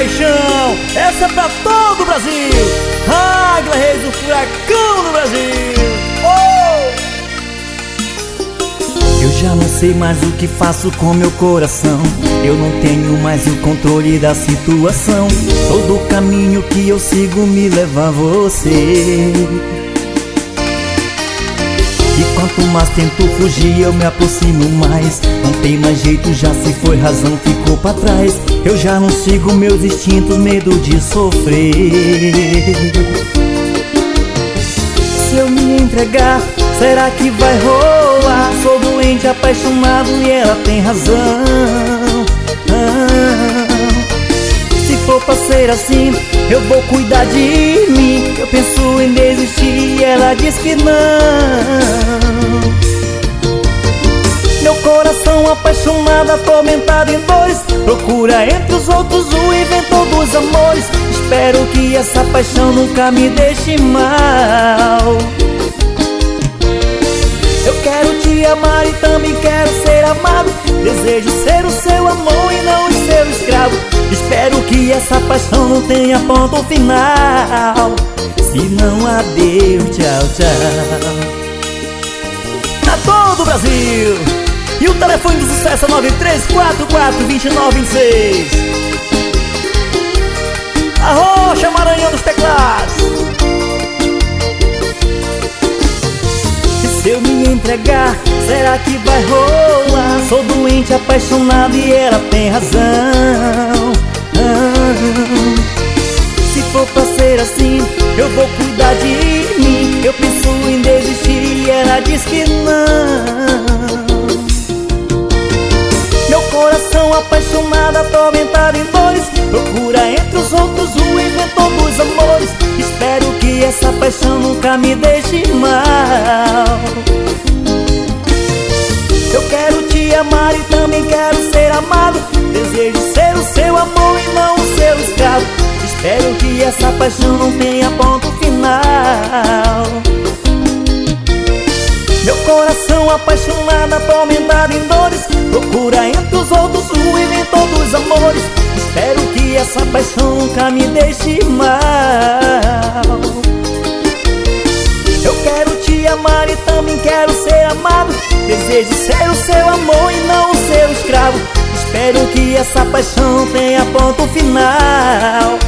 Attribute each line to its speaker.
Speaker 1: paixão, essa é pra todo o Brasil. Águia Reis, o furacão do Brasil. Eu já não sei mais o que faço com meu coração. Eu não tenho mais o controle da situação. Todo o caminho que eu sigo me leva a você. E quanto mais tento fugir, eu me aproximo mais. Não tem mais jeito, já se foi, razão ficou pra trás. Eu já não sigo meus instintos, medo de sofrer. Se eu me entregar, será que vai rolar? Sou doente, apaixonado e ela tem razão. Se for pra ser assim, eu vou cuidar de mim. Eu penso em desistir e ela diz que não. Meu coração apaixonado, atormentado em dores, procura entre os outros o inventor dos amores. Espero que essa paixão nunca me deixe mal. Eu quero te amar e também quero ser amado. Desejo ser o seu amor e não o seu escravo. Espero que essa paixão não tenha ponto final. Se não, adeus, tchau, tchau. Pra todo o Brasil. E o telefone do sucesso é 93442926. A Rocha Maranhão dos teclados. Se eu me entregar, será que vai rolar? Sou doente, apaixonado e ela tem razão. Se for pra ser assim, eu vou cuidar de mim. Eu penso em desistir e ela diz que não. Meu coração apaixonado, atormentado em dores, procura entre os outros o inventor dos amores. Espero que essa paixão nunca me deixe mal. Eu quero te amar e também quero ser amado. Desejo ser o seu amor e não o seu escravo. Espero que essa paixão não tenha ponto final. Meu coração apaixonado, atormentado em dores, procura entre os outros o inventor dos amores. Espero que essa paixão nunca me deixe mal. Eu quero te amar e também quero ser amado. Desejo ser o seu amor e não o seu escravo. Espero que essa paixão tenha ponto final.